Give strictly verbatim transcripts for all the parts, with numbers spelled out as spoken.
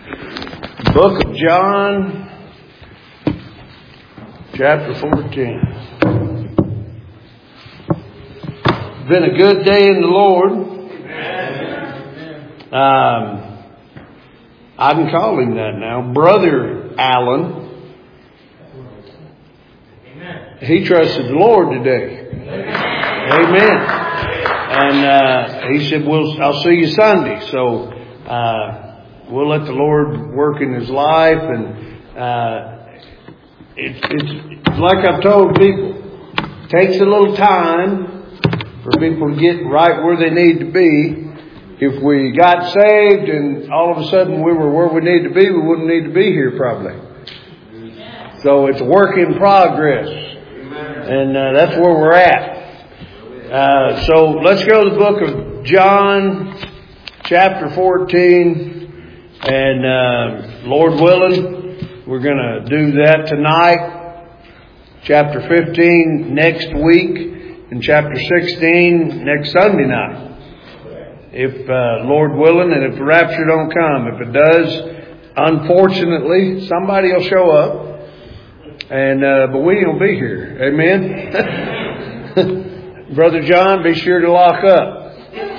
Book of John, chapter fourteen. Been a good day in the Lord. Um, I can call him that now. Brother Allen. He trusted the Lord today. Amen. And uh, he said, "Well, I'll see you Sunday." So uh, we'll let the Lord work in his life. And uh, it, it's like I've told people, it takes a little time for people to get right where they need to be. If we got saved and all of a sudden we were where we need to be, we wouldn't need to be here probably. So it's a work in progress. And uh, that's where we're at. Uh, so let's go to the book of John, chapter fourteen. And uh, Lord willing, we're going to do that tonight. Chapter fifteen next week. And chapter sixteen next Sunday night. If uh, Lord willing, and if the rapture don't come. If it does, unfortunately, somebody will show up. And uh, but we ain't gonna be here. Amen. Brother John, be sure to lock up.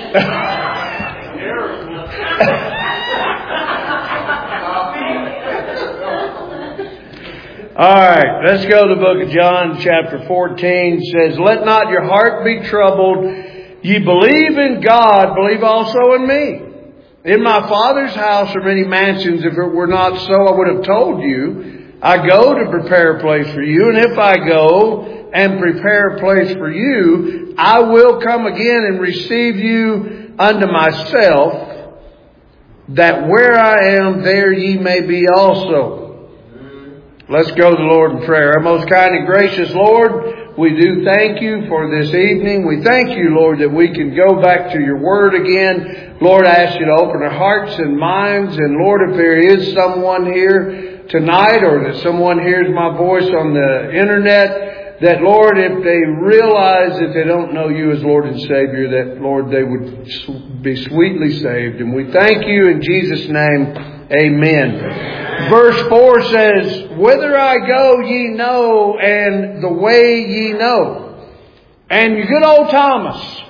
All right, let's go to the book of John, chapter fourteen. It says, "Let not your heart be troubled. Ye believe in God, believe also in me. In my Father's house are many mansions. If it were not so, I would have told you. I go to prepare a place for you. And if I go and prepare a place for you, I will come again and receive you unto myself, that where I am, there ye may be also." Let's go to the Lord in prayer. Our most kind and gracious Lord, we do thank you for this evening. We thank you, Lord, that we can go back to your word again. Lord, I ask you to open our hearts and minds. And Lord, if there is someone here tonight, or that someone hears my voice on the internet, that Lord, if they realize that they don't know you as Lord and Savior, that Lord, they would be sweetly saved. And we thank you in Jesus' name. Amen. Verse four says, "Whither I go ye know, and the way ye know." And your good old Thomas.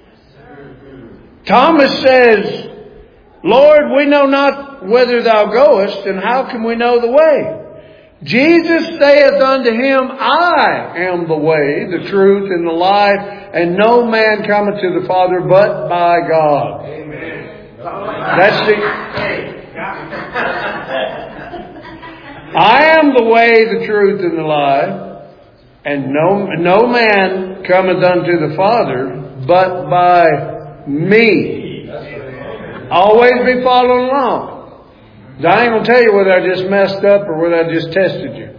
Thomas says, "Lord, we know not whither thou goest, and how can we know the way?" Jesus saith unto him, "I am the way, the truth, and the life, and no man cometh to the Father but by God." Amen. That's the... I am the way, the truth, and the life, and no no man cometh unto the Father but by me. Always be following along. I ain't going to tell you whether I just messed up or whether I just tested you.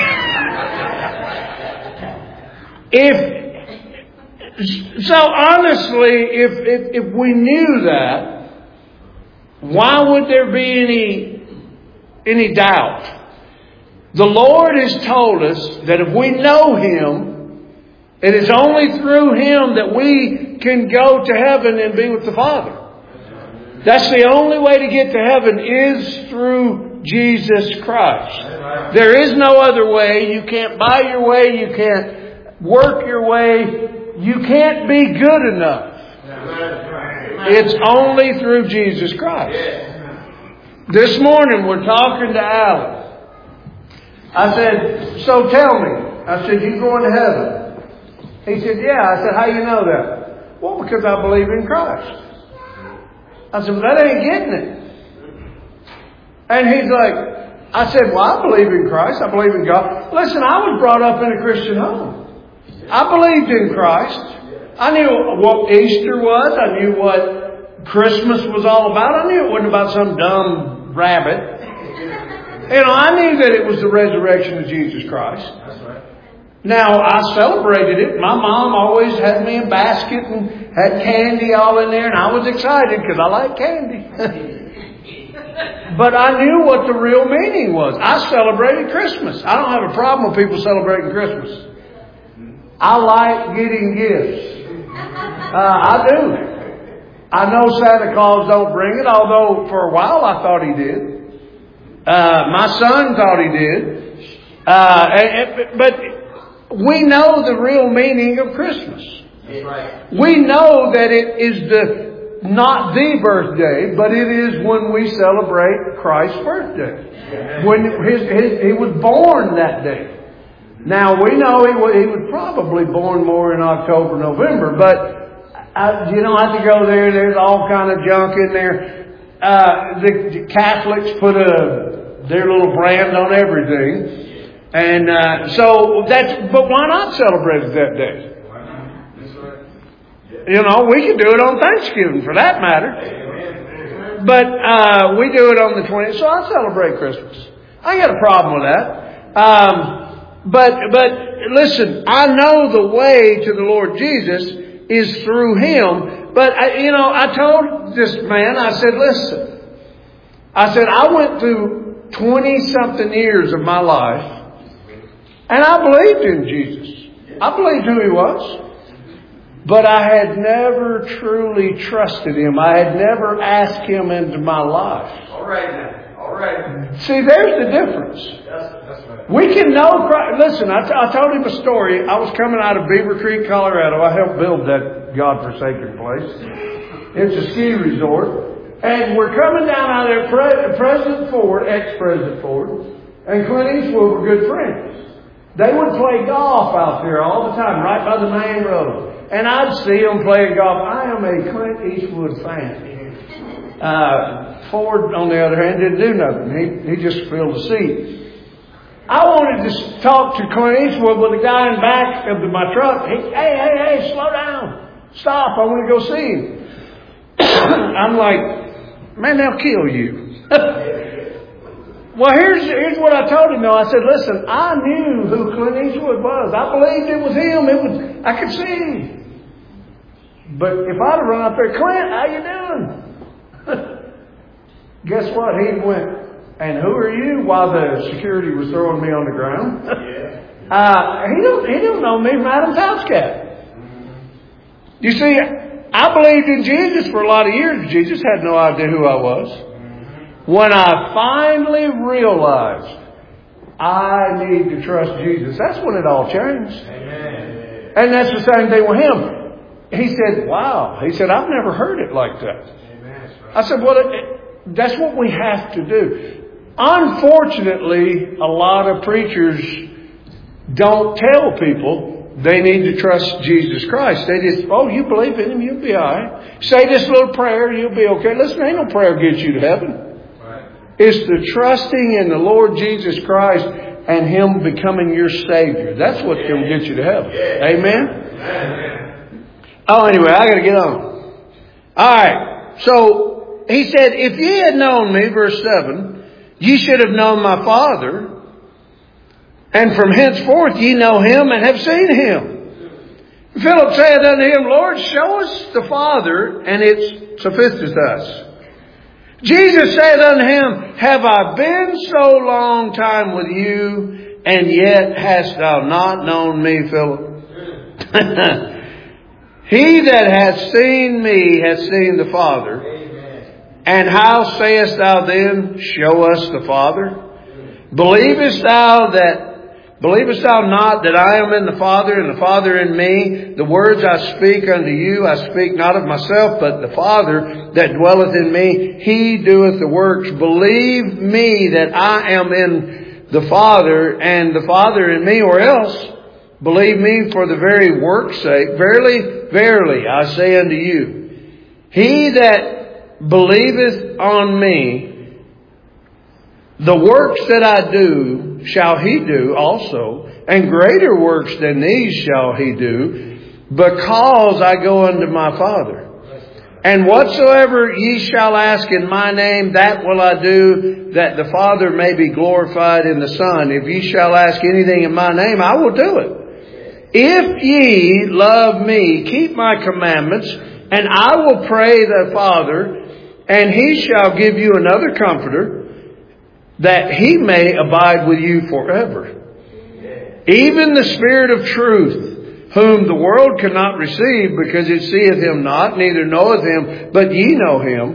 if so, honestly, if, if if we knew that, why would there be any any doubt? The Lord has told us that if we know Him, it is only through Him that we can go to heaven and be with the Father. That's the only way to get to heaven, is through Jesus Christ. There is no other way. You can't buy your way. You can't work your way. You can't be good enough. It's only through Jesus Christ. This morning we're talking to Alan. I said, "So tell me." I said, "You going to heaven?" He said, "Yeah." I said, "How you know that?" "Well, because I believe in Christ." I said, "Well, that ain't getting it." And he's like, I said, "Well, I believe in Christ. I believe in God." Listen, I was brought up in a Christian home. I believed in Christ. I knew what Easter was. I knew what Christmas was all about. I knew it wasn't about some dumb rabbit. You know, I knew that it was the resurrection of Jesus Christ. That's right. Now, I celebrated it. My mom always had me a basket and had candy all in there, and I was excited because I like candy. But I knew what the real meaning was. I celebrated Christmas. I don't have a problem with people celebrating Christmas. I like getting gifts. Uh, I do. I know Santa Claus don't bring it, although for a while I thought he did. Uh, my son thought he did. Uh, and, but we know the real meaning of Christmas. That's right. We know that it is the not the birthday, but it is when we celebrate Christ's birthday. When his, his, he was born that day. Now, we know he was, he was probably born more in October, November, but I, you don't have to go there. There's all kind of junk in there. Uh, the, the Catholics put a, their little brand on everything. And uh, so that's, but why not celebrate it that day? You know, we could do it on Thanksgiving for that matter. But uh, we do it on the twentieth, so I celebrate Christmas. I ain't got a problem with that. Um, but but listen, I know the way to the Lord Jesus is through Him. But, I, you know, I told this man, I said, listen, I said, I went through twenty-something years of my life, and I believed in Jesus. I believed who He was. But I had never truly trusted Him. I had never asked Him into my life. All right now. All right. See, there's the difference. That's, that's right. We can know Christ. Listen, I, t- I told him a story. I was coming out of Beaver Creek, Colorado. I helped build that godforsaken place. It's a ski resort. And we're coming down out of there. Pre- President Ford, ex-President Ford, and Clint Eastwood were good friends. They would play golf out there all the time, right by the main road. And I'd see them playing golf. I am a Clint Eastwood fan. Uh, Ford, on the other hand, didn't do nothing. He, he just filled the seat. I wanted to talk to Clint Eastwood, but the guy in back of my truck, he, hey, hey, hey, slow down. Stop. I want to go see him. I'm like, man, they'll kill you. Well, here's here's what I told him, though. I said, listen, I knew who Clint Eastwood was. I believed it was him. It was, I could see him. But if I'd have run up there, Clint, how you doing? Guess what? He went, and who are you? While the security was throwing me on the ground. Yeah. uh, he don't he don't know me from Adam's house cat. You see, I believed in Jesus for a lot of years. Jesus had no idea who I was. When I finally realized I need to trust Jesus, that's when it all changed. Amen. And that's the same thing with him. He said, wow. He said, I've never heard it like that. Amen. I said, well, it, it, that's what we have to do. Unfortunately, a lot of preachers don't tell people they need to trust Jesus Christ. They just, oh, you believe in Him, you'll be all right. Say this little prayer, you'll be okay. Listen, ain't no prayer gets you to heaven. It's the trusting in the Lord Jesus Christ and Him becoming your Savior. That's what can get you to heaven. Amen? Amen. Oh, anyway, I got to get on. All right. So he said, if ye had known me, verse seven, ye should have known my Father. And from henceforth ye know Him and have seen Him. Philip said unto Him, Lord, show us the Father, and it sufficeth us. Jesus said unto him, have I been so long time with you, and yet hast thou not known me, Philip? He that hath seen me hath seen the Father. Amen. And how sayest thou then, show us the Father? Believest thou that Believest thou not that I am in the Father, and the Father in me? The words I speak unto you, I speak not of myself, but the Father that dwelleth in me, He doeth the works. Believe me that I am in the Father, and the Father in me, or else believe me for the very work's sake. Verily, verily, I say unto you, he that believeth on me, the works that I do shall he do also, and greater works than these shall he do, because I go unto my Father. And whatsoever ye shall ask in my name, that will I do, that the Father may be glorified in the Son. If ye shall ask anything in my name, I will do it. If ye love me, keep my commandments, and I will pray the Father, and He shall give you another Comforter, that He may abide with you forever. Even the Spirit of truth, whom the world cannot receive, because it seeth Him not, neither knoweth Him, but ye know Him.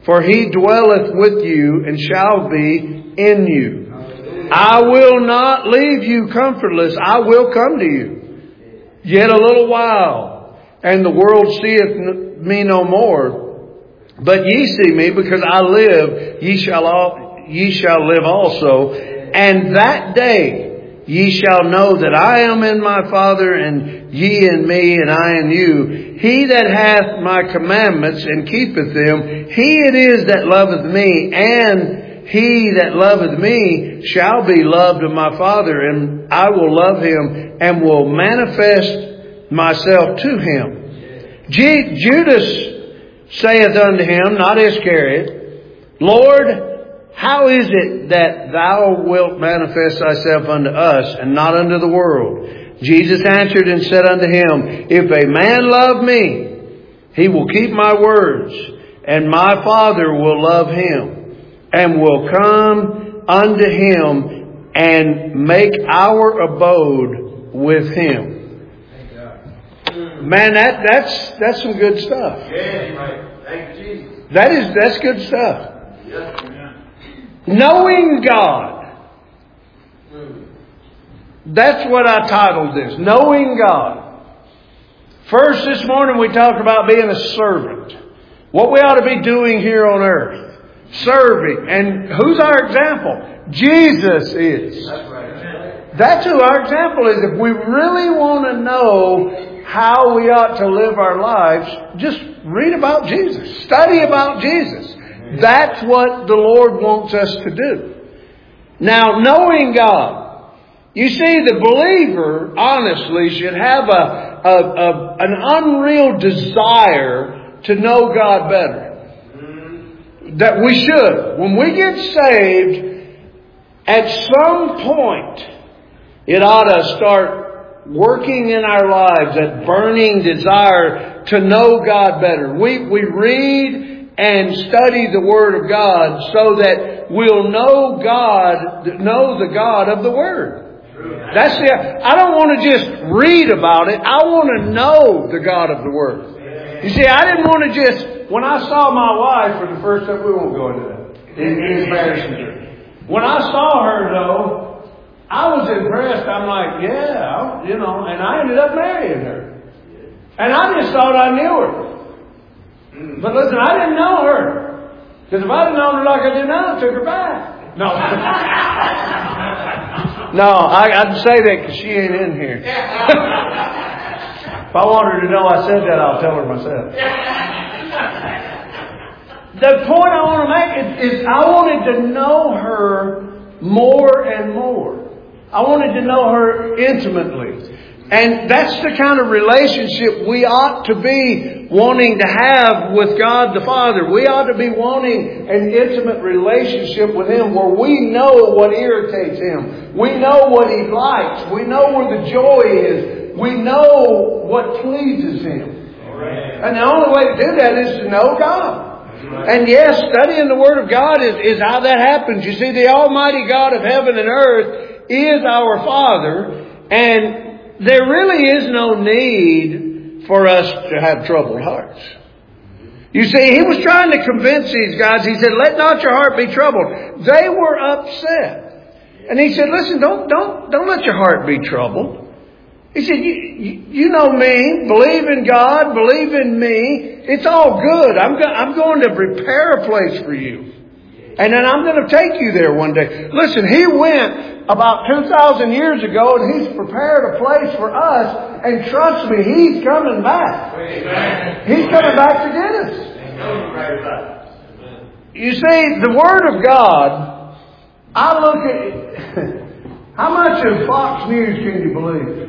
for He dwelleth with you and shall be in you. I will not leave you comfortless. I will come to you. Yet a little while, and the world seeth me no more. But ye see me, because I live, ye shall all, ye shall live also. And that day ye shall know that I am in my Father, and ye in me, and I in you. He that hath my commandments and keepeth them, he it is that loveth me, and he that loveth me shall be loved of my Father, and I will love him, and will manifest myself to him. G- Judas saith unto him, not Iscariot, Lord, how is it that thou wilt manifest thyself unto us, and not unto the world? Jesus answered and said unto him, if a man love me, he will keep my words, and my Father will love him, and will come unto him, and make our abode with him. Man, that, that's, that's some good stuff. Yeah, right. Thank you, Jesus. That is, that's good stuff. Yes. Knowing God. That's what I titled this. Knowing God. First this morning we talked about being a servant. What we ought to be doing here on earth. Serving. And who's our example? Jesus is. That's right. That's who our example is. If we really want to know how we ought to live our lives, just read about Jesus. Study about Jesus. That's what the Lord wants us to do. Now, knowing God. You see, the believer, honestly, should have a, a, a an unreal desire to know God better. That we should. When we get saved, at some point, it ought to start working in our lives, that burning desire to know God better. We, we read and study the Word of God so that we'll know God, know the God of the Word. That's the, I don't want to just read about it. I want to know the God of the Word. You see, I didn't want to just, when I saw my wife for the first time, we won't go into that. In, in embarrassment. When I saw her though, I was impressed. I'm like, yeah, you know, and I ended up marrying her. And I just thought I knew her. But listen, I didn't know her. Because if I'd known her like I did now, I took her back. No. No, I, I'd say that because she ain't in here. If I want her to know I said that, I'll tell her myself. The point I want to make is, is I wanted to know her more and more. I wanted to know her intimately. And that's the kind of relationship we ought to be wanting to have with God the Father. We ought to be wanting an intimate relationship with Him where we know what irritates Him. We know what He likes. We know where the joy is. We know what pleases Him. Right. And the only way to do that is to know God. Right. And yes, studying the Word of God is, is how that happens. You see, the Almighty God of heaven and earth is our Father, and there really is no need for us to have troubled hearts. You see, He was trying to convince these guys. He said, let not your heart be troubled. They were upset. And He said, listen, don't, don't, don't let your heart be troubled. He said, you, you, you know me, believe in God, believe in me. It's all good. I'm, go- I'm going to prepare a place for you. And then I'm going to take you there one day. Listen, He went about two thousand years ago and He's prepared a place for us. And trust me, He's coming back. Amen. He's coming back to get us. You see, the Word of God, I look at it. How much of Fox News can you believe?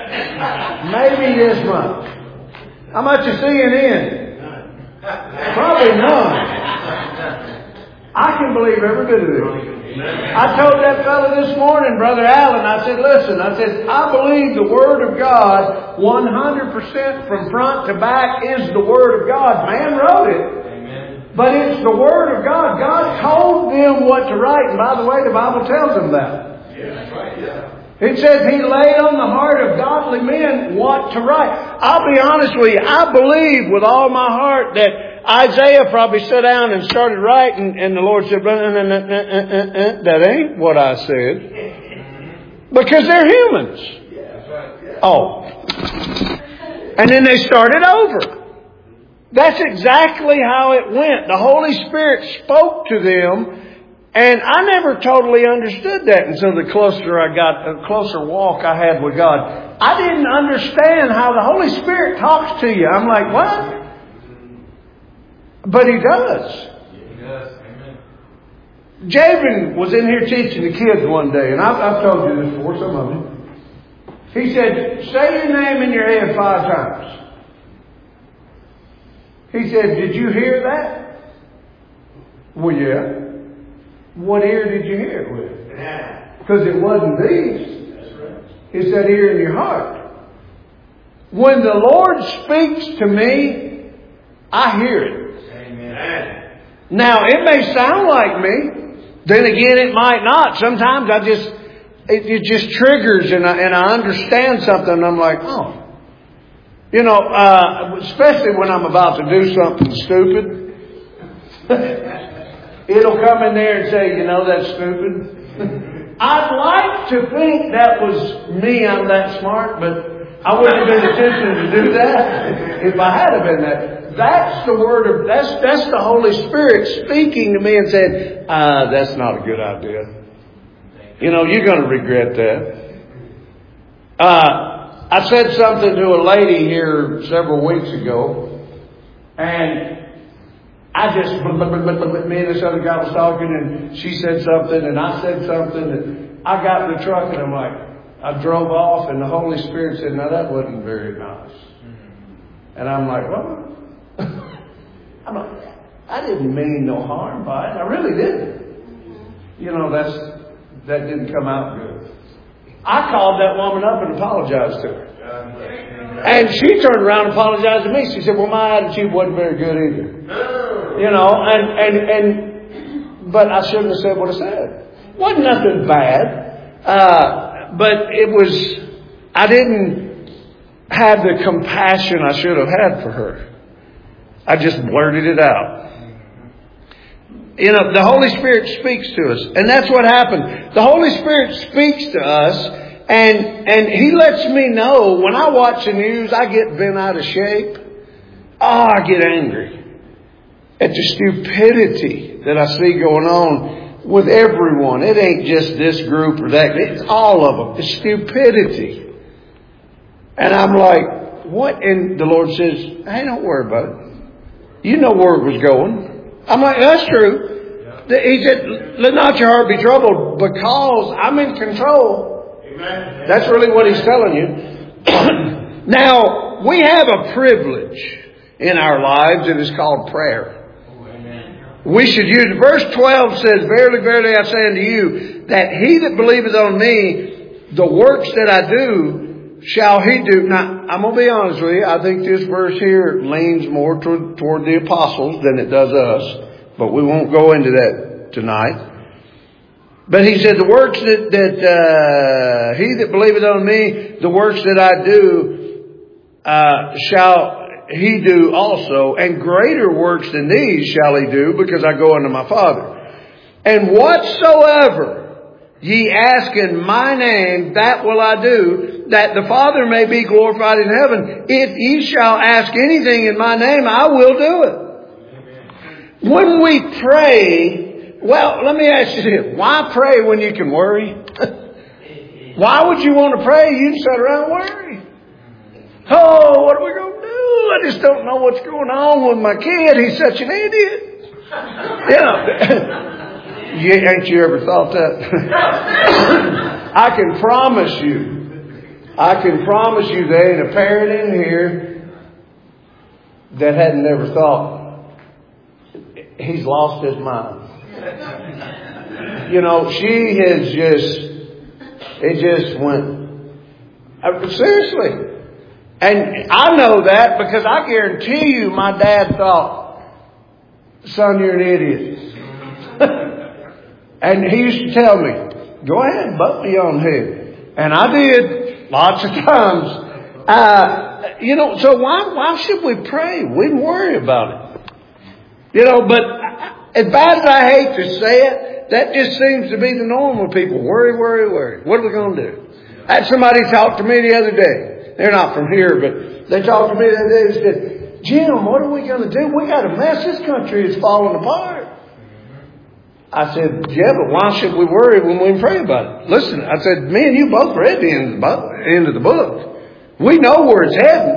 Maybe this much. How much of C N N? Probably none. I can believe every bit of it. I told that fellow this morning, Brother Allen, I said, listen, I said, I believe the Word of God one hundred percent from front to back is the Word of God. Man wrote it. Amen. But it's the Word of God. God told them what to write. And by the way, the Bible tells them that. Yeah, that's right, yeah. It says He laid on the heart of godly men what to write. I'll be honest with you. I believe with all my heart that Isaiah probably sat down and started writing, and the Lord said, that ain't what I said. Because they're humans. Oh. And then they started over. That's exactly how it went. The Holy Spirit spoke to them, and I never totally understood that until the closer I got, the closer walk I had with God. I didn't understand how the Holy Spirit talks to you. I'm like, what? But He does. He does. Amen. Javen was in here teaching the kids one day, and I've, I've told you this before, some of you. He said, say your name in your head five times. He said, did you hear that? Well, yeah. What ear did you hear it with? Because it wasn't these. That's right. It's that ear in your heart. When the Lord speaks to me, I hear it. Amen. Now, it may sound like me. Then again, it might not. Sometimes I just, it, it just triggers and I, and I understand something and I'm like, oh. You know, uh, especially when I'm about to do something stupid. It'll come in there and say, you know, that's stupid. I'd like to think that was me, I'm that smart, but I wouldn't have been attempting to do that if I had have been that. That's the word of, that's, that's the Holy Spirit speaking to me and saying, uh, that's not a good idea. You know, you're going to regret that. Uh, I said something to a lady here several weeks ago, and I just, me and this other guy was talking, and she said something, and I said something, and I got in the truck, and I'm like, I drove off, and the Holy Spirit said, "No, that wasn't very nice." And I'm like, "What?" I'm like, I didn't mean no harm by it. I really didn't. You know, that's that didn't come out good. I called that woman up and apologized to her. And she turned around and apologized to me. She said, well, my attitude wasn't very good either. You know, and, and, and, but I shouldn't have said what I said. Wasn't nothing bad. Uh, but it was, I didn't have the compassion I should have had for her. I just blurted it out. You know, the Holy Spirit speaks to us. And that's what happened. The Holy Spirit speaks to us. And and He lets me know when I watch the news, I get bent out of shape. Oh, I get angry at the stupidity that I see going on with everyone. It ain't just this group or that. It's all of them. It's stupidity. And I'm like, what? And the Lord says, hey, don't worry about it. You know where it was going. I'm like, that's true. He said, let not your heart be troubled because I'm in control. Amen. That's really what He's telling you. Now, we have a privilege in our lives that is called prayer. Amen. We should use it. Verse twelve says, verily, verily, I say unto you, that he that believeth on me, the works that I do, shall he do. Now, I'm going to be honest with you. I think this verse here leans more toward, toward the apostles than it does us. But we won't go into that tonight. But he said, the works that, that uh, he that believeth on me, the works that I do, uh, shall he do also. And greater works than these shall he do, because I go unto my Father. And whatsoever ye ask in my name, that will I do, that the Father may be glorified in heaven. If ye shall ask anything in my name, I will do it. When we pray, well, let me ask you this. Why pray when you can worry? Why would you want to pray? You can sit around and worry. Oh, what are we going to do? I just don't know what's going on with my kid. He's such an idiot. You know, you, ain't you ever thought that? I can promise you, I can promise you there ain't a parent in here that hadn't never thought, he's lost his mind. You know, she has just, it just went, uh, seriously. And I know that because I guarantee you my dad thought, son, you're an idiot. And he used to tell me, go ahead and butt me on the head. And I did lots of times. Uh, you know, so why, why should we pray? We don't worry about it. You know, but as bad as I hate to say it, that just seems to be the norm with people. Worry, worry, worry. What are we going to do? I had somebody talk to me the other day. They're not from here, but they talked to me the other day and said, Jim, what are we going to do? We got a mess. This country is falling apart. I said, yeah, but why should we worry when we pray about it? Listen, I said, me and you both read the end of the book. End of the book. We know where it's heading.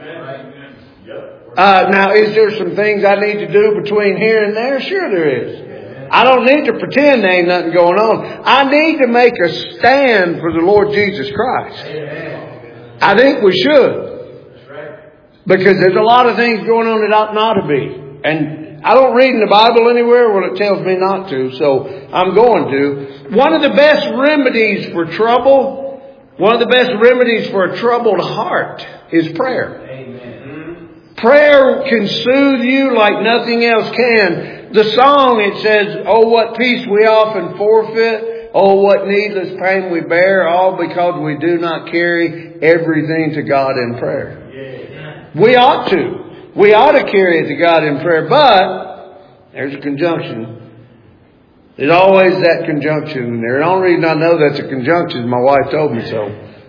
Uh, now, is there some things I need to do between here and there? Sure there is. I don't need to pretend there ain't nothing going on. I need to make a stand for the Lord Jesus Christ. I think we should. Because there's a lot of things going on that ought not to be. And I don't read in the Bible anywhere where it tells me not to, so I'm going to. One of the best remedies for trouble, one of the best remedies for a troubled heart is prayer. Prayer can soothe you like nothing else can. The song, it says, oh, what peace we often forfeit. Oh, what needless pain we bear. All because we do not carry everything to God in prayer. We ought to. We ought to carry it to God in prayer. But there's a conjunction. There's always that conjunction in there. The only reason I know that's a conjunction is my wife told me so.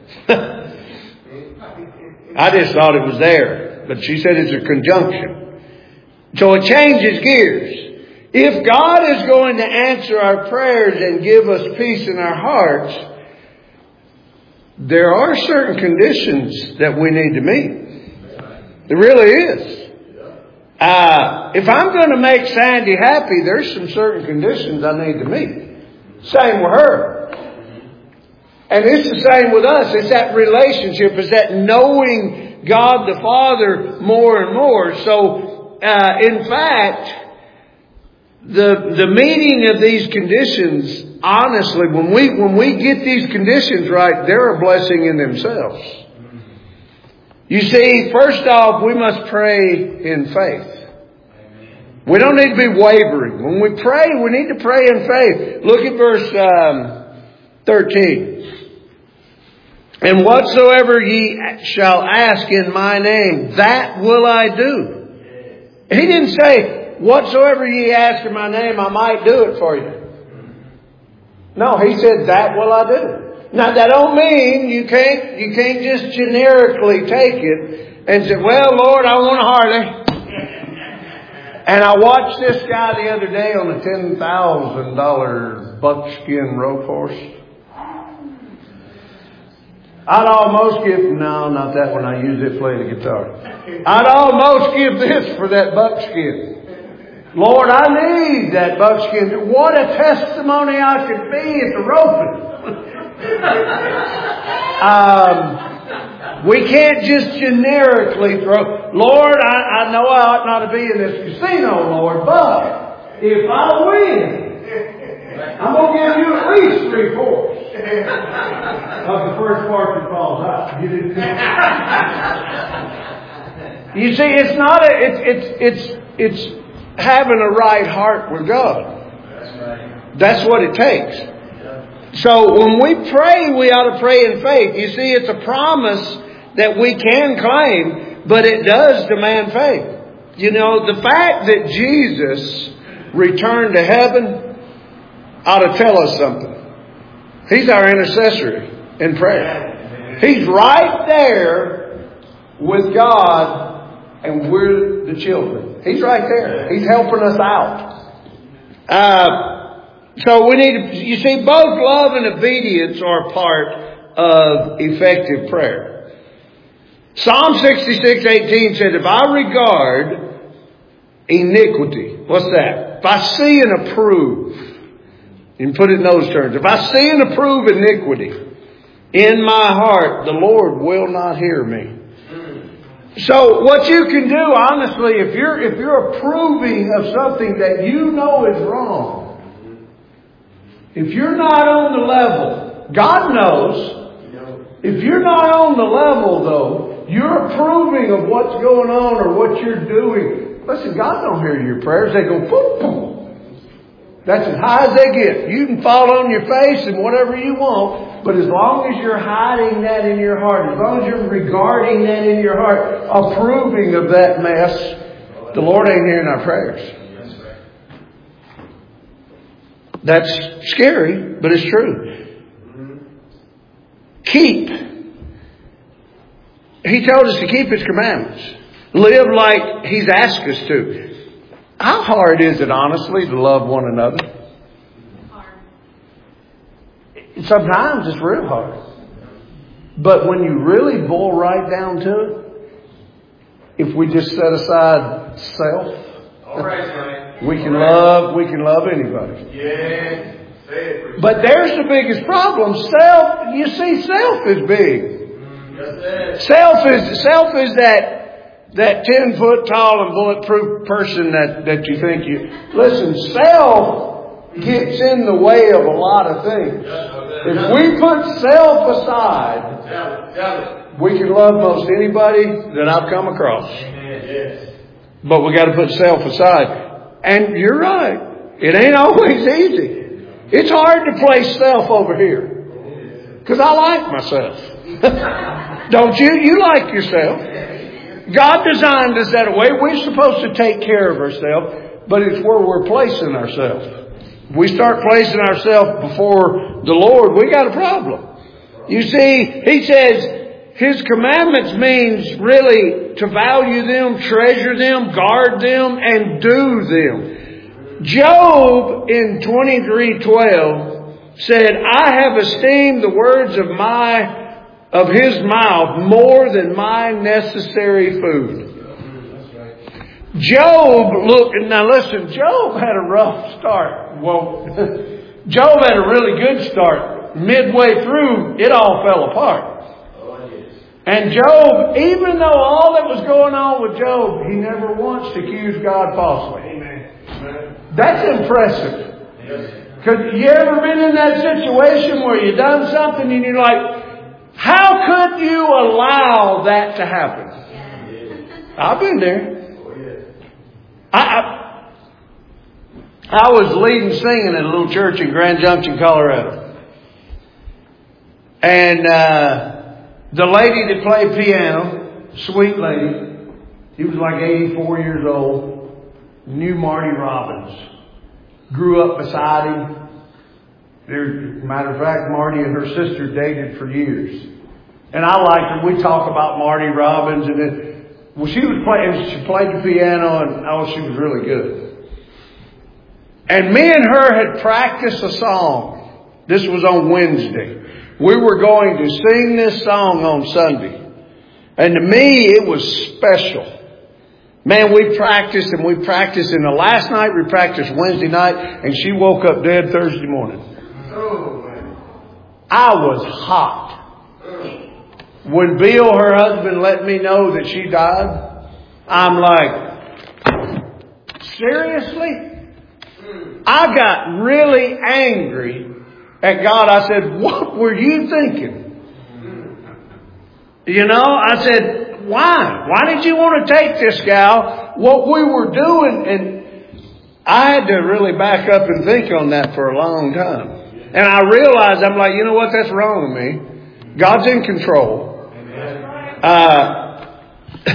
I just thought it was there. But she said it's a conjunction. So it changes gears. If God is going to answer our prayers and give us peace in our hearts, there are certain conditions that we need to meet. There really is. Uh, if I'm going to make Sandy happy, there's some certain conditions I need to meet. Same with her. And it's the same with us. It's that relationship. It's that knowing God the Father more and more. So, uh, in fact, the the meaning of these conditions, honestly, when we when we get these conditions right, they're a blessing in themselves. You see, first off, we must pray in faith. We don't need to be wavering. When we pray, we need to pray in faith. Look at verse um, thirteen. And whatsoever ye shall ask in my name, that will I do. He didn't say, whatsoever ye ask in my name, I might do it for you. No, he said, that will I do. Now, that don't mean you can't, you can't just generically take it and say, well, Lord, I want a Harley. And I watched this guy the other day on a ten thousand dollars buckskin rope horse. I'd almost give, no, not that one. I use it to play the guitar. I'd almost give this for that buckskin. Lord, I need that buckskin. What a testimony I could be at the roping. um, we can't just generically throw, Lord, I, I know I ought not to be in this casino, Lord, but if I win, I'm going to give you at least three fourths of the first part that falls out. You didn't You see, it's not a, it's, it's, it's, it's having a right heart with God. That's right. That's what it takes. So when we pray, we ought to pray in faith. You see, it's a promise that we can claim, but it does demand faith. You know, the fact that Jesus returned to heaven ought to tell us something. He's our intercessory in prayer. He's right there with God, and we're the children. He's right there. He's helping us out. Uh, so we need to, you see, both love and obedience are part of effective prayer. Psalm sixty-six eighteen said, if I regard iniquity, what's that? If I see and approve, you can put it in those terms. If I see and approve iniquity in my heart, the Lord will not hear me. So what you can do, honestly, if you're if you're approving of something that you know is wrong, if you're not on the level, God knows. If you're not on the level, though, you're approving of what's going on or what you're doing. Listen, God don't hear your prayers. They go boom, boom. That's as high as they get. You can fall on your face and whatever you want, but as long as you're hiding that in your heart, as long as you're regarding that in your heart, approving of that mess, the Lord ain't hearing our prayers. That's scary, but it's true. Keep. He told us to keep His commandments. Live like He's asked us to. How hard is it, honestly, to love one another? Hard. Sometimes it's real hard. But when you really boil right down to it, if we just set aside self, All right, Frank. we can love, we can love anybody. Yeah. Say it. But there's the biggest problem. Self, you see, self is big. Yes, sir. Self is, self is that, that ten foot tall and bulletproof person that, that you think you, listen, self gets in the way of a lot of things. If we put self aside, Tell it. Tell it. we can love most anybody that I've come across. Amen. Yes. But we got to put self aside. And you're right. It ain't always easy. It's hard to place self over here. Because I like myself. Don't you? You like yourself. God designed us that way. We're supposed to take care of ourselves. But it's where we're placing ourselves. We start placing ourselves before the Lord, we got a problem. You see, He says His commandments means really to value them, treasure them, guard them, and do them. Job in twenty-three twelve said, I have esteemed the words of my of His mouth more than my necessary food. Job looked, now listen, Job had a rough start. Well, Job had a really good start. Midway through, it all fell apart. And Job, even though all that was going on with Job, he never once accused God falsely. Amen. That's impressive. Because you ever been in that situation where you done something and you're like, how could you allow that to happen? I've been there. I, I, I was leading singing at a little church in Grand Junction, Colorado. And uh, the lady that played piano, sweet lady, she was like eighty-four years old, knew Marty Robbins. Grew up beside him. There, matter of fact, Marty and her sister dated for years. And I liked her. We talk about Marty Robbins. And then, well, she was playing, she played the piano, and oh, she was really good. And me and her had practiced a song. This was on Wednesday. We were going to sing this song on Sunday. And to me, it was special. Man, we practiced and we practiced. And the last night we practiced Wednesday night, and she woke up dead Thursday morning. I was hot. When Bill, her husband, let me know that she died, I'm like, seriously? I got really angry at God. I said, what were you thinking? You know, I said, why? Why did you want to take this gal? What we were doing, and I had to really back up and think on that for a long time. And I realized, I'm like, you know what? That's wrong with me. God's in control. Uh,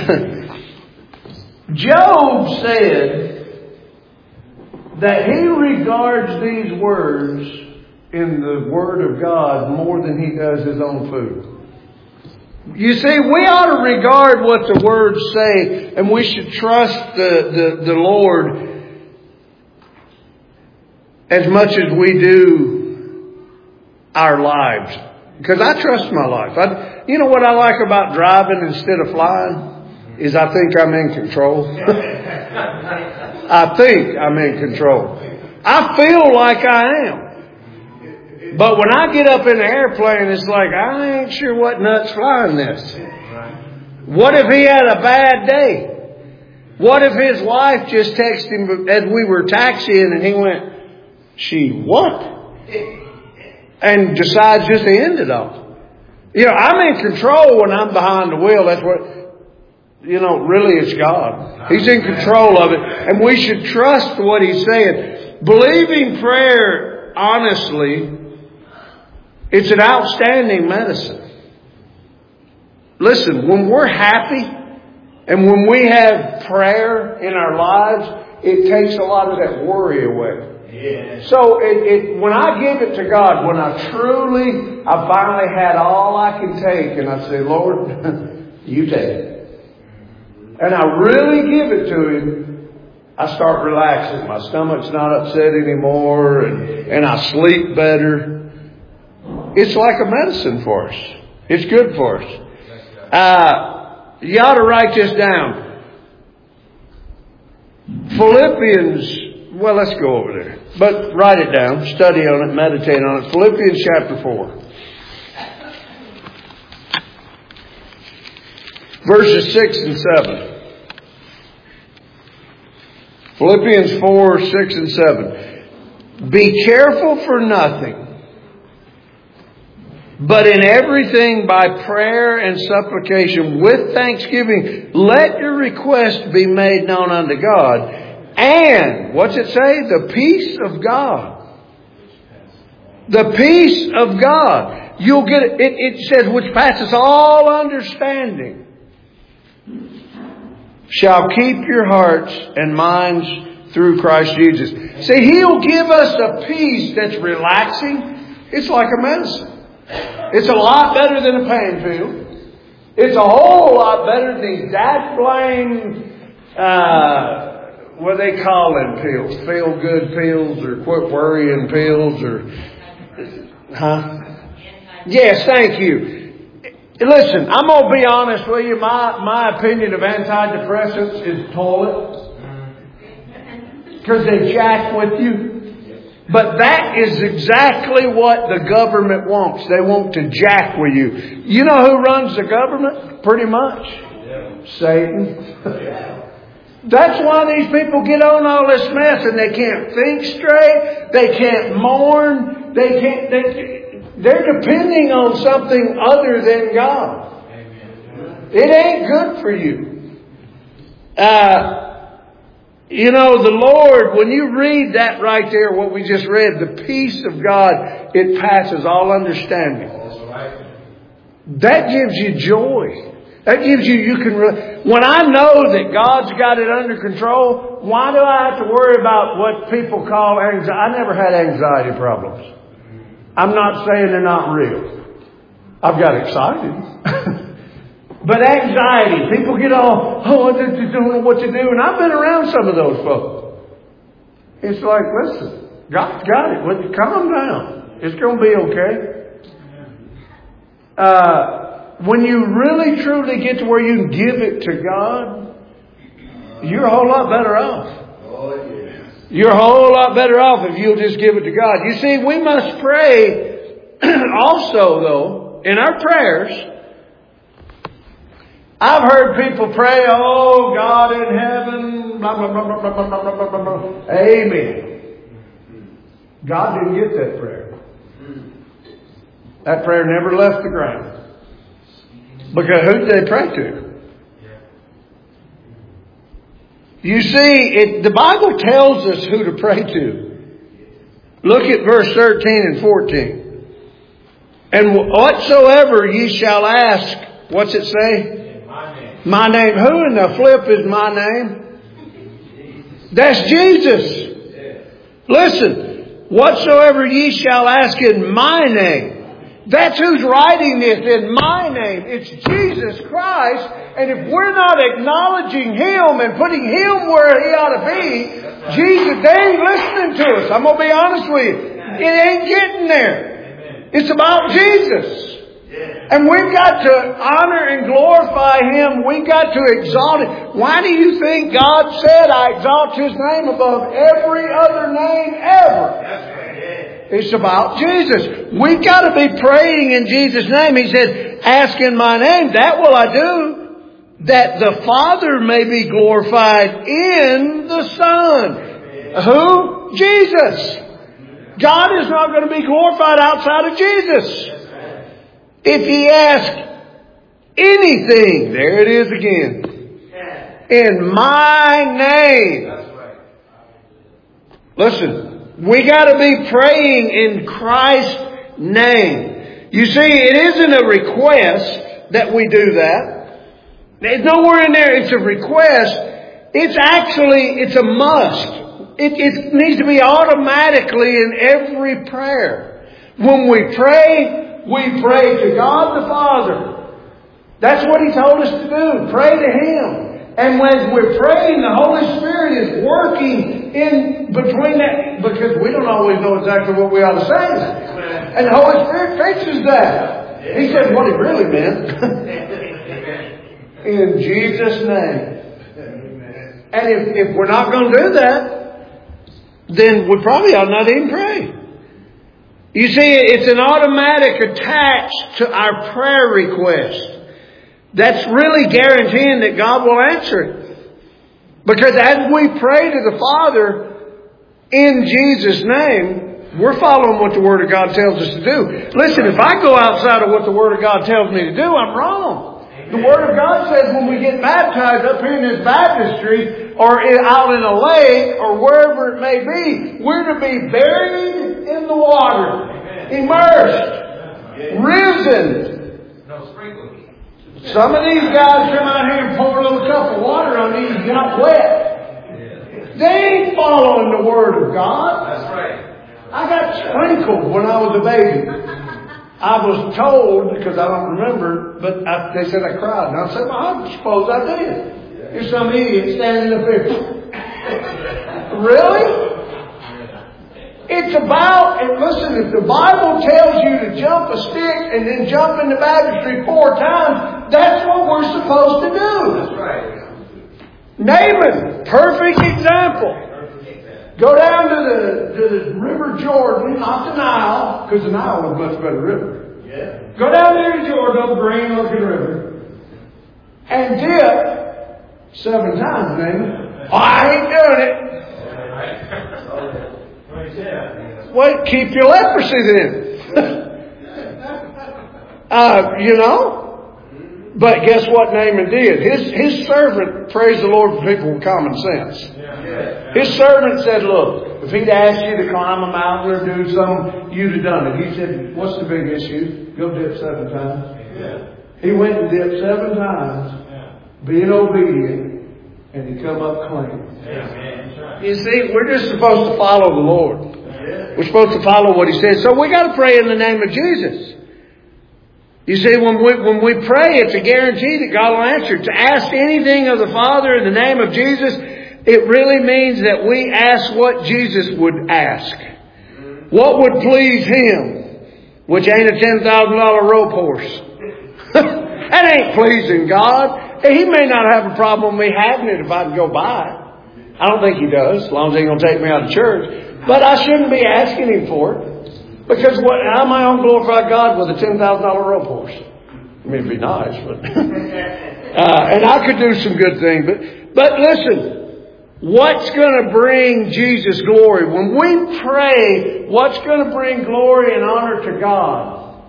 Job said that he regards these words in the Word of God more than he does his own food. You see, we ought to regard what the words say, and we should trust the, the, the Lord as much as we do our lives. Because I trust my life. I, you know what I like about driving instead of flying? Is I think I'm in control. I think I'm in control. I feel like I am. But when I get up in the airplane, it's like, I ain't sure what nut's flying this. What if he had a bad day? What if his wife just texted him as we were taxiing and he went, she what? And decides just to end it all. You know, I'm in control when I'm behind the wheel. That's what, you know, really it's God. He's in control of it. And we should trust what He's saying. Believing prayer, honestly, it's an outstanding medicine. Listen, when we're happy and when we have prayer in our lives, it takes a lot of that worry away. Yeah. So it, it, when I give it to God, when I truly, I finally had all I can take, and I say, Lord, you take it. And I really give it to Him, I start relaxing. My stomach's not upset anymore, and, and I sleep better. It's like a medicine for us. It's good for us. Uh, you ought to write this down. Philippians, well, let's go over there. But write it down, study on it, meditate on it. Philippians chapter four. Verses six and seven. Philippians four, six and seven. Be careful for nothing, but in everything by prayer and supplication with thanksgiving, let your request be made known unto God. And, what's it say? The peace of God. The peace of God. You'll get it. It, it says, which passes all understanding, shall keep your hearts and minds through Christ Jesus. See, He'll give us a peace that's relaxing. It's like a medicine. It's a lot better than a pain pill. It's a whole lot better than these dash blame, uh, what they call them pills, feel good pills or quit worrying pills or, huh? Yes, thank you. Listen, I'm going to be honest with you. My, my opinion of antidepressants is toilet. Because they jack with you. But that is exactly what the government wants. They want to jack with you. You know who runs the government? Pretty much. Satan. That's why these people get on all this mess and they can't think straight. They can't mourn. They can't, they, they're depending on something other than God. It ain't good for you. Uh, you know, the Lord, when you read that right there, what we just read, the peace of God, it passes all understanding. That gives you joy. That gives you, you can, re- when I know that God's got it under control, why do I have to worry about what people call anxiety? I never had anxiety problems. I'm not saying they're not real. I've got excited. But anxiety, people get all, oh, I just don't know what to do. And I've been around some of those folks. It's like, listen, God's got it. Well, calm down. It's going to be okay. Uh, When you really truly get to where you can give it to God, you're a whole lot better off. You're a whole lot better off if you'll just give it to God. You see, we must pray also, though, in our prayers. I've heard people pray, oh, God in heaven, blah, blah, blah, blah, blah, blah, blah, blah, blah. Amen. God didn't get that prayer. That prayer never left the ground. Because who did they pray to? You see, it, the Bible tells us who to pray to. Look at verse thirteen and fourteen. And whatsoever ye shall ask, what's it say? My name. My name. Who in the flip is my name? That's Jesus. Listen, whatsoever ye shall ask in my name. That's who's writing this, in my name. It's Jesus Christ. And if we're not acknowledging Him and putting Him where He ought to be, right. Jesus, they ain't listening to us. I'm going to be honest with you. It ain't getting there. Amen. It's about Jesus. Yeah. And we've got to honor and glorify Him. We've got to exalt Him. Why do you think God said, I exalt His name above every other name ever? That's right. It's about Jesus. We've got to be praying in Jesus' name. He said, ask in my name. That will I do, that the Father may be glorified in the Son. Who? Jesus. God is not going to be glorified outside of Jesus. If ye ask anything, there it is again, in my name. Listen. We got to be praying in Christ's name. You see, it isn't a request that we do that. There's nowhere in there it's a request. It's actually, it's a must. It, it needs to be automatically in every prayer. When we pray, we pray to God the Father. That's what He told us to do. Pray to Him. And when we're praying, the Holy Spirit is working in between that, because we don't always know exactly what we ought to say. And the Holy Spirit fixes that. He said what He really meant. In Jesus' name. And if, if we're not going to do that, then we probably ought not even pray. You see, it's an automatic attached to our prayer request. That's really guaranteeing that God will answer it. Because as we pray to the Father in Jesus' name, we're following what the Word of God tells us to do. Listen, if I go outside of what the Word of God tells me to do, I'm wrong. The Word of God says when we get baptized up here in this baptistry or out in a lake or wherever it may be, we're to be buried in the water, immersed, risen. No sprinkling. Some of these guys come out here and pour a little cup of water on these and got wet. They ain't following the Word of God. That's right. I got sprinkled when I was a baby. I was told, because I don't remember, but I, they said I cried. And I said, well, I suppose I did. Here's some idiot standing up here. Really? It's about, and listen, if the Bible tells you to jump a stick and then jump in the baptistry four times, that's what we're supposed to do. That's right. Naaman, perfect example. Go down to the, to the River Jordan, not the Nile, because the Nile was a much better river. Yeah. Go down there to Jordan, the green looking river, and dip seven times, Naaman. Oh, I ain't doing it. Well, keep your leprosy then. uh, you know? But guess what Naaman did? His, his servant, praise the Lord for people with common sense. His servant said, look, if he'd asked you to climb a mountain or do something, you'd have done it. He said, what's the big issue? Go dip seven times. He went and dipped seven times, being obedient, and he come up clean. You see, we're just supposed to follow the Lord. We're supposed to follow what He says. So we got to pray in the name of Jesus. You see, when we, when we pray, it's a guarantee that God will answer. To ask anything of the Father in the name of Jesus, it really means that we ask what Jesus would ask. What would please Him? Which ain't a ten thousand dollars rope horse. That ain't pleasing God. He may not have a problem with me having it if I can go by. I don't think He does, as long as He ain't going to take me out of church. But I shouldn't be asking Him for it. Because what, how am I going to glorify God with a ten thousand dollars rope horse? I mean, it'd be nice, but... uh, and I could do some good things. But, but listen, what's going to bring Jesus glory? When we pray, what's going to bring glory and honor to God?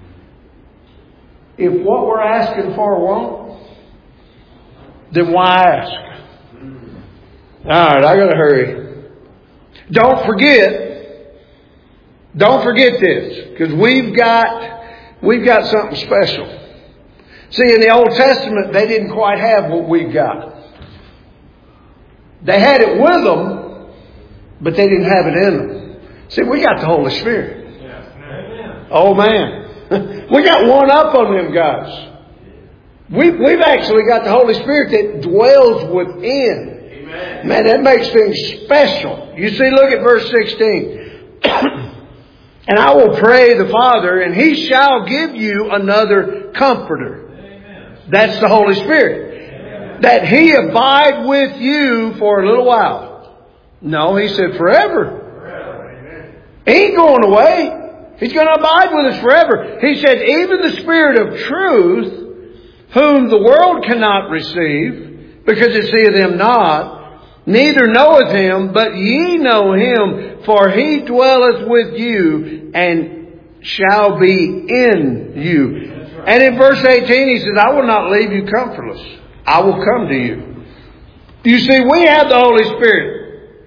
If what we're asking for won't, then why ask? All right, I got to hurry. Don't forget... Don't forget this, because we've got, we've got something special. See, in the Old Testament, they didn't quite have what we've got. They had it with them, but they didn't have it in them. See, we got the Holy Spirit. Oh man. We got one up on them guys. We, we've actually got the Holy Spirit that dwells within. Man, that makes things special. You see, look at verse sixteen. And I will pray the Father, and He shall give you another Comforter. Amen. That's the Holy Spirit. Amen. That He abide with you for a little while. No, He said forever. forever. He ain't going away. He's going to abide with us forever. He said, even the Spirit of truth, whom the world cannot receive, because it seeth Him not, neither knoweth Him, but ye know Him, for He dwelleth with you and shall be in you. And in verse eighteen, He says, I will not leave you comfortless. I will come to you. You see, we have the Holy Spirit.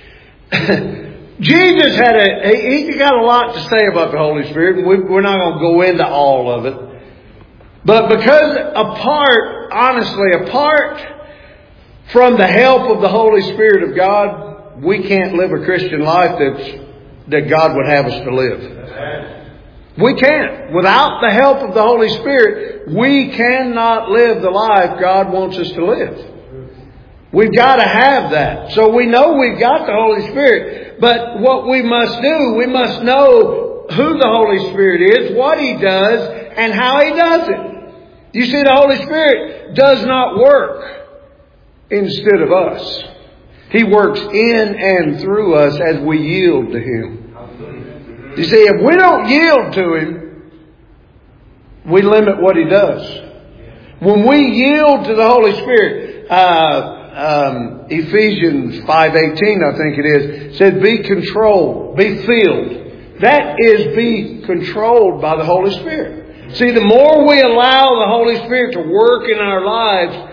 Jesus had a, he got a lot to say about the Holy Spirit, and we're not going to go into all of it. But because apart, honestly, apart from the help of the Holy Spirit of God, we can't live a Christian life that's, that God would have us to live. We can't. Without the help of the Holy Spirit, we cannot live the life God wants us to live. We've got to have that. So we know we've got the Holy Spirit. But what we must do, we must know who the Holy Spirit is, what He does, and how He does it. You see, the Holy Spirit does not work instead of us. He works in and through us as we yield to Him. You see, if we don't yield to Him, we limit what He does. When we yield to the Holy Spirit, uh, um, Ephesians five eighteen, I think it is, said, be controlled, be filled. That is, be controlled by the Holy Spirit. See, the more we allow the Holy Spirit to work in our lives,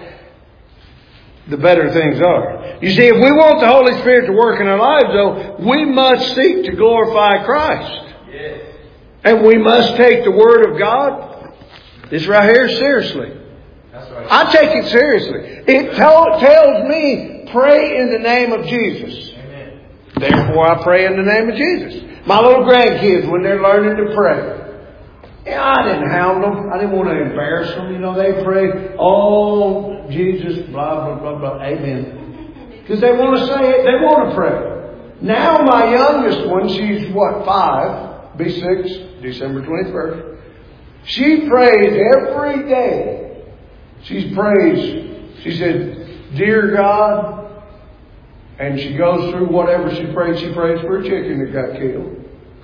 the better things are. You see, if we want the Holy Spirit to work in our lives, though, we must seek to glorify Christ. Yes. And we must take the Word of God, this right here, seriously. That's right. I take it seriously. It tell, tells me, pray in the name of Jesus. Amen. Therefore, I pray in the name of Jesus. My little grandkids, when they're learning to pray, yeah, I didn't hound them. I didn't want to embarrass them. You know, they pray, oh, Jesus, blah, blah, blah, blah, amen. Because they want to say it. They want to pray. Now my youngest one, she's what, five, be six, December twenty-first. She prays every day. She prays. She said, dear God. And she goes through whatever she prays. She prays for a chicken that got killed.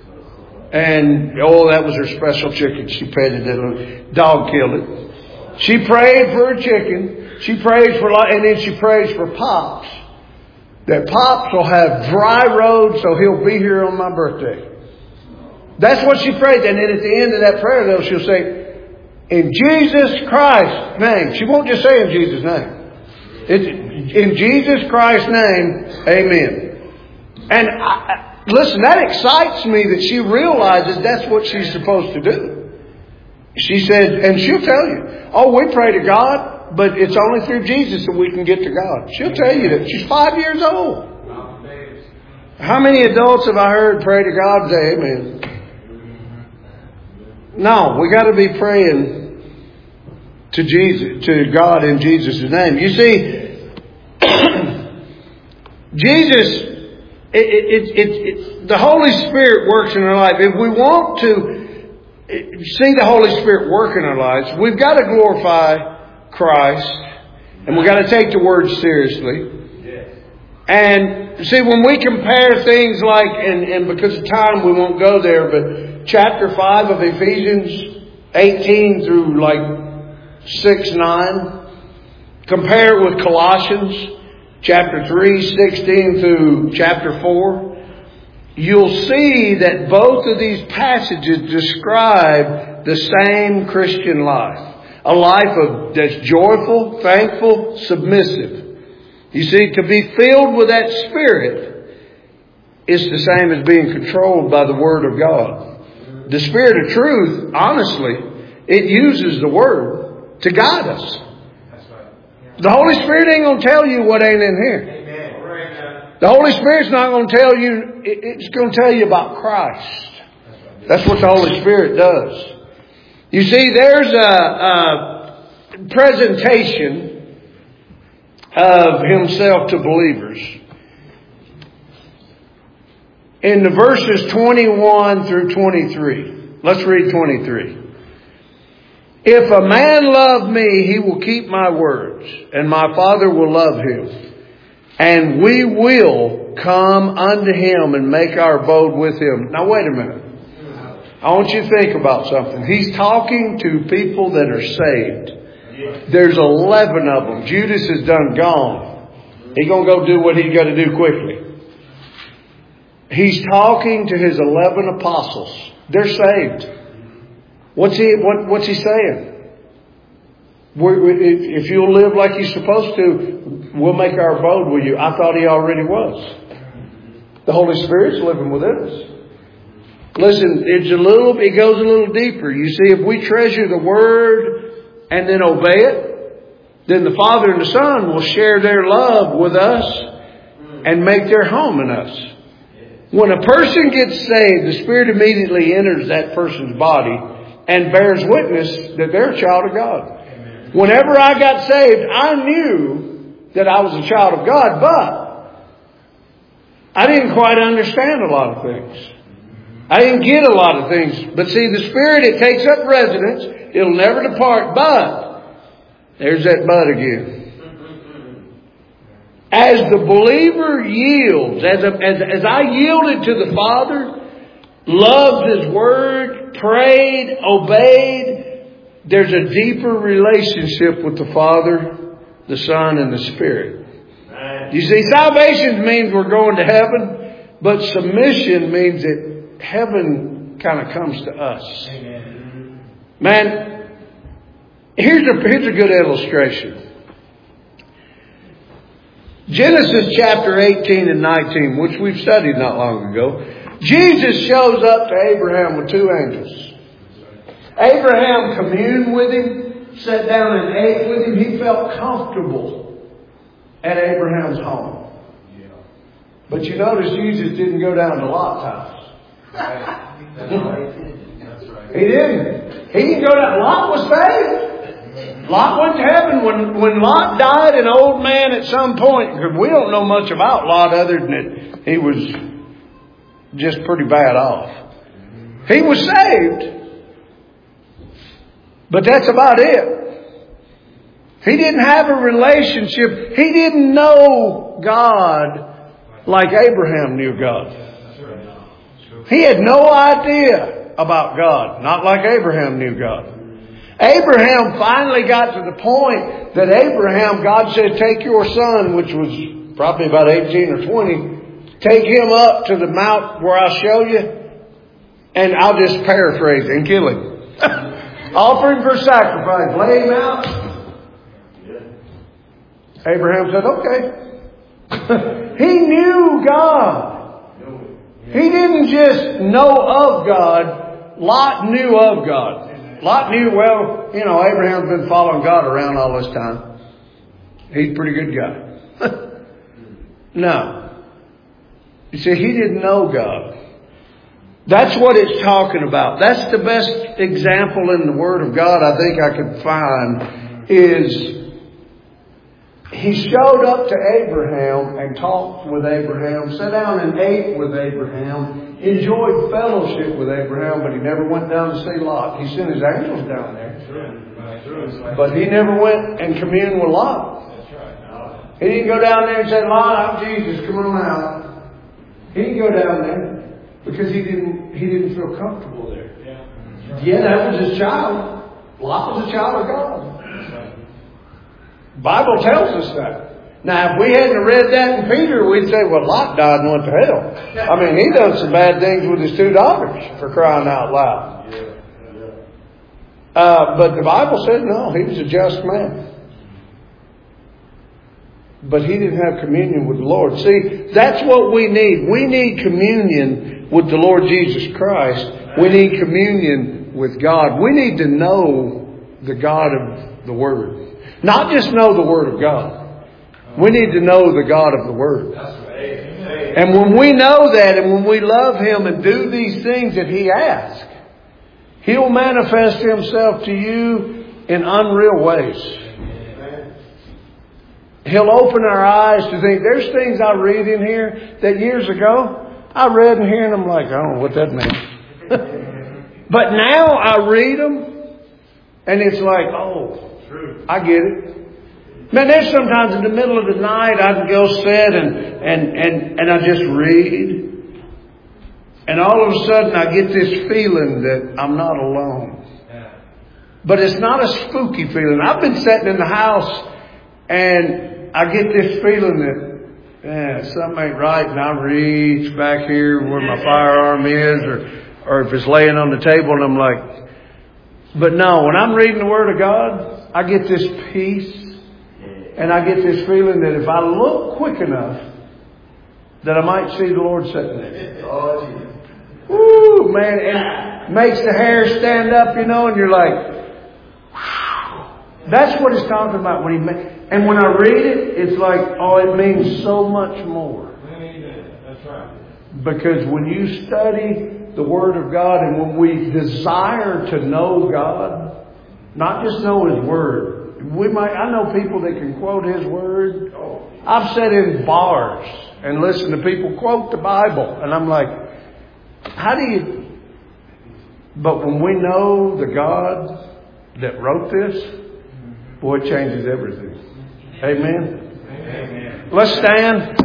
And, oh, that was her special chicken. She petted it. Dog killed it. She prayed for a chicken. She prays for, and then she prays for Pops. That Pops will have dry roads so he'll be here on my birthday. That's what she prayed. And then at the end of that prayer, though, she'll say, in Jesus Christ's name. She won't just say in Jesus' name. It's in Jesus Christ's name, amen. And I, listen, that excites me that she realizes that's what she's supposed to do. She said, and she'll tell you, oh, we pray to God, but it's only through Jesus that we can get to God. She'll tell you that. She's five years old. How many adults have I heard pray to God and say amen? No, we got to be praying to Jesus, to God in Jesus' name. You see, Jesus, It, it, it, it, the Holy Spirit works in our life. If we want to see the Holy Spirit work in our lives, we've got to glorify Christ. And we've got to take the Word seriously. And see, when we compare things like, and, and because of time we won't go there, but chapter five of Ephesians eighteen through like six, nine, compare it with Colossians chapter three, sixteen through chapter four, you'll see that both of these passages describe the same Christian life. A life of that's joyful, thankful, submissive. You see, to be filled with that Spirit is the same as being controlled by the Word of God. The Spirit of truth, honestly, it uses the Word to guide us. The Holy Spirit ain't going to tell you what ain't in here. Amen. The Holy Spirit's not going to tell you, it's going to tell you about Christ. That's what the Holy Spirit does. You see, there's a, a presentation of Himself to believers. In the verses twenty-one through twenty-three. Let's read twenty-three. If a man love me, he will keep my words, and my Father will love him. And we will come unto him and make our abode with him. Now wait a minute. I want you to think about something. He's talking to people that are saved. There's eleven of them. Judas is done gone. He's going to go do what he's got to do quickly. He's talking to his eleven apostles. They're saved. What's he, what, what's he saying? We're, if you'll live like you're supposed to, we'll make our abode with you. I thought he already was. The Holy Spirit's living within us. Listen, it's a little, it goes a little deeper. You see, if we treasure the Word and then obey it, then the Father and the Son will share their love with us. and make their home in us. When a person gets saved, the Spirit immediately enters that person's body and bears witness that they're a child of God. Whenever I got saved, I knew that I was a child of God, but I didn't quite understand a lot of things. I didn't get a lot of things. But see, the Spirit, it takes up residence. It'll never depart. But, there's that but again. As the believer yields, as, a, as, as I yielded to the Father, loved His Word, prayed, obeyed, there's a deeper relationship with the Father, the Son, and the Spirit. You see, salvation means we're going to heaven, but submission means that heaven kind of comes to us. Man, here's a, here's a good illustration. Genesis chapter eighteen and nineteen, which we've studied not long ago. Jesus shows up to Abraham with two angels. Abraham communed with him, sat down and ate with him. He felt comfortable at Abraham's home. But you notice Jesus didn't go down to Lot's house. He didn't. He didn't go down. Lot was saved. Lot went to heaven. When, when Lot died, an old man at some point, because we don't know much about Lot other than that he was just pretty bad off. He was saved. But that's about it. He didn't have a relationship. He didn't know God like Abraham knew God. He had no idea about God, not like Abraham knew God. Abraham finally got to the point that Abraham, God said, take your son, which was probably about eighteen or twenty, take him up to the mount where I'll show you, and I'll just paraphrase and kill him. Offer him for sacrifice. Lay him out. Abraham said, okay. He knew God. He didn't just know of God. Lot knew of God. Lot knew, well, you know, Abraham's been following God around all this time. He's a pretty good guy. No. You see, he didn't know God. That's what it's talking about. That's the best example in the Word of God I think I could find is he showed up to Abraham and talked with Abraham, sat down and ate with Abraham, enjoyed fellowship with Abraham, but he never went down to see Lot. He sent his angels down there. But he never went and communed with Lot. He didn't go down there and say, Lot, I'm Jesus, come on out. He didn't go down there because he didn't he didn't feel comfortable there. Yeah, that was his child. Lot was a child of God. The Bible tells us that. Now, if we hadn't read that in Peter, we'd say, well, Lot died and went to hell. I mean, he done some bad things with his two daughters, for crying out loud. Uh, but the Bible said, no, he was a just man. But he didn't have communion with the Lord. See, that's what we need. We need communion with the Lord Jesus Christ. We need communion with God. We need to know the God of the Word. Not just know the Word of God. We need to know the God of the Word. And when we know that and when we love Him and do these things that He asks, He'll manifest Himself to you in unreal ways. He'll open our eyes to think. There's things I read in here that years ago I read in here and I'm like, I don't know what that means. But now I read them and it's like, oh, I get it. Man, there's sometimes in the middle of the night I can go sit and, and, and, and I just read. And all of a sudden I get this feeling that I'm not alone. But it's not a spooky feeling. I've been sitting in the house and I get this feeling that, yeah, something ain't right. And I reach back here where my firearm is or, or if it's laying on the table and I'm like, but no, when I'm reading the Word of God, I get this peace and I get this feeling that if I look quick enough, that I might see the Lord sitting there. Woo, man, it makes the hair stand up, you know, and you're like, whew. That's what he's talking about when he ma- and when I read it, it's like, oh, it means so much more. Because when you study the Word of God and when we desire to know God, not just know His Word. We might, I know people that can quote His Word. I've sat in bars and listened to people quote the Bible. And I'm like, how do you... But when we know the God that wrote this, boy, it changes everything. Amen? Amen. Let's stand.